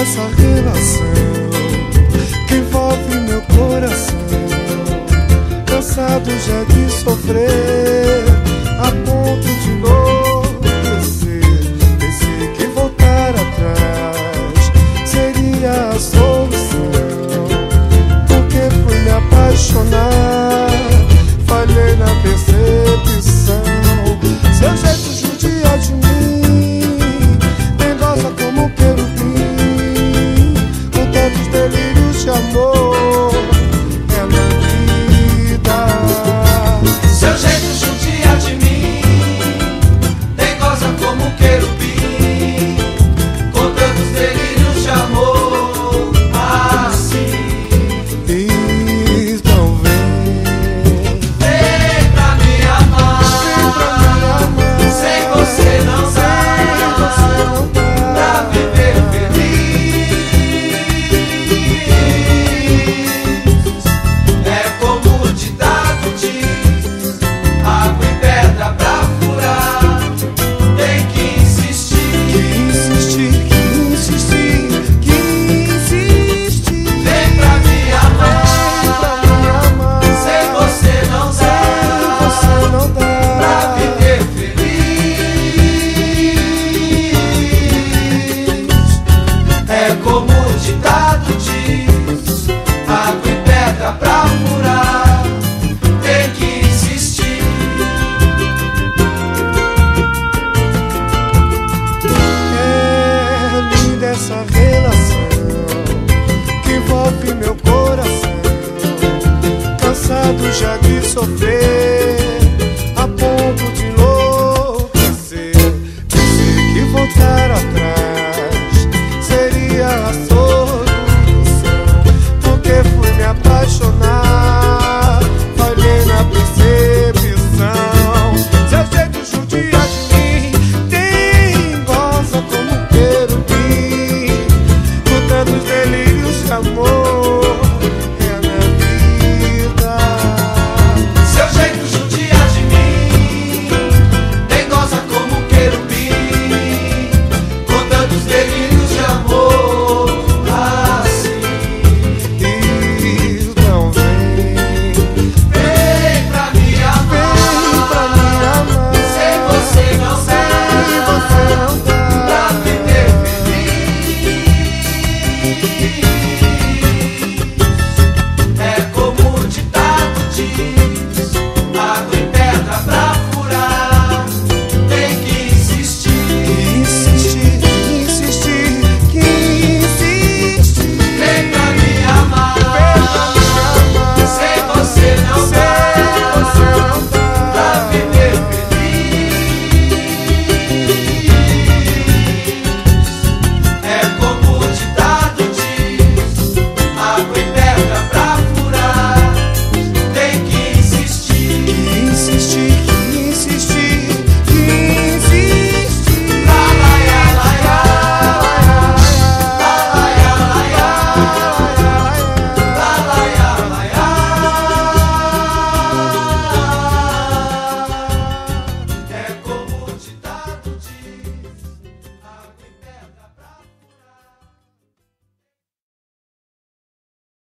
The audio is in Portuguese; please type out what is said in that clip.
dessa relação que envolve meu coração, cansado já de sofrer a ponto de enlouquecer. Pensei que voltar atrás seria a solução, porque fui me apaixonar, falhei na percepção. Seu jeito judia de mim, dengosa como querubim, com tantos delírios de amor, é na vida. Seu jeito judia de mim, dengosa como querubim, com tantos delírios de amor, assim. Então vem pra me amar, sem você não dá pra viver feliz. É como o ditado diz, água e pedra pra furar, tem que insistir. Vem pra me amar, sem você não dá pra viver feliz. É como o ditado diz, água e pedra pra furar, tem que insistir. É linda essa relação que envolve meu coração, cansado já de sofrer a ponto de enlouquecer. Pensei que voltar atrás seria a solução, porque fui me apaixonar, falhei na percepção. Seu jeito judia de mim, dengosa como querubim, com tantos delírios de amor, é na vida. Seu jeito judia de mim, dengosa como querubim, com tantos delírios de amor, assim. Então Vem pra me amar, sem você não dá pra viver feliz.